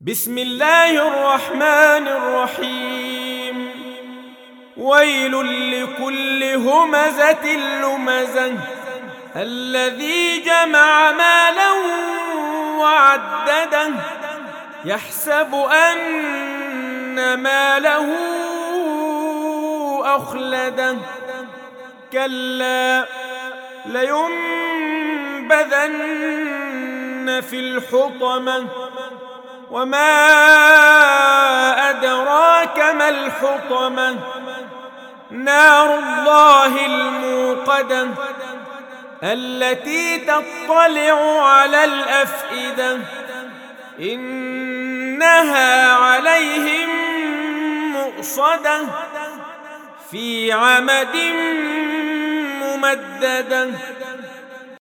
بسم الله الرحمن الرحيم. ويل لكل همزة لمزة الذي جمع مالا وعدده يحسب أن ماله أخلده كلا لينبذن في الحطمة وما أدراك ما الحطمة نار الله الموقدة التي تطلع على الأفئدة إنها عليهم مؤصدة في عمد ممددة.